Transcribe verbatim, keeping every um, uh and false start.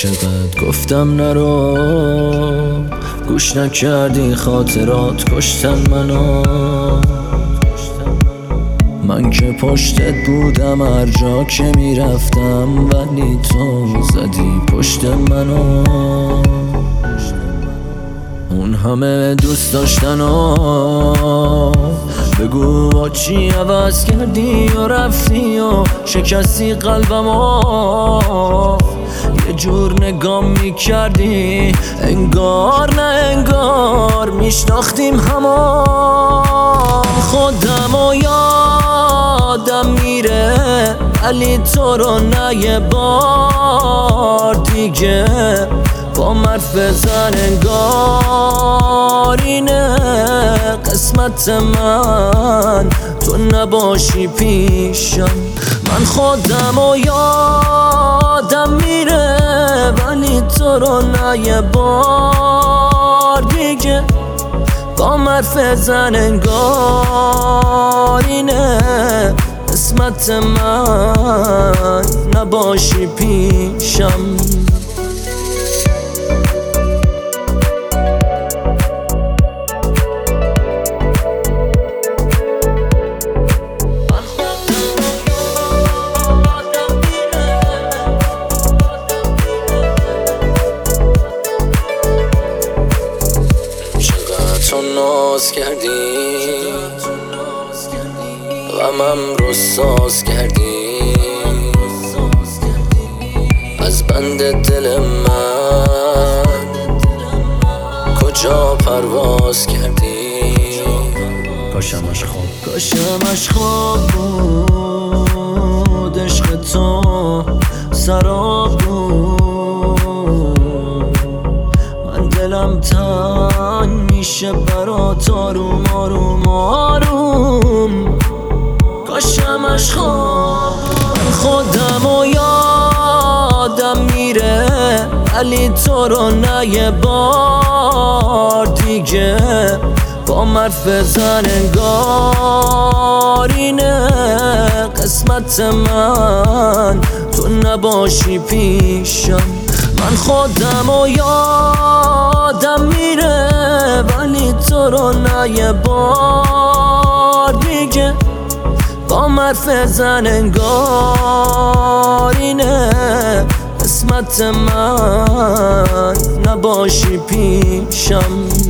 چقدر گفتم نرو، گوش نکردی، خاطرات کشتن منو. من که پشتت بودم هر جا که میرفتم، ولی تو زدی پشت منو. اون همه دوست داشتن و بگو با چی عوض کردی و رفتی و شکستی قلبمو. یه جور نگام میکردی انگار نه انگار میشناختیم همان. خودم و یادم میره ولی تو رو نه یه بار دیگه با مرف زن انگار اینه قسمت من تو نباشی پیشم. من خودم و یادم میره ولی تو رو نه یه بار دیگه با مرف زن انگار اینه قسمت من نباشی پیشم. تو ناز کردی غمم رو ساز کردی، از بند دل من کجا پرواز کردی. کاشمش خواب کاشمش خواب بود، عشق تو سراب بود. من دلم تنگ میشه برات آروم آروم آروم. کاشمش خواب من خودم و یادم میره ولی تو رو نه یه بار دیگه با مرف زن انگار اینه قسمت من تو نباشی پیشم. من خودم و یادم میره ولی تو رو نه یه بار دیگه با مرف زن انگار اینه قسمت من نباشی پیشم.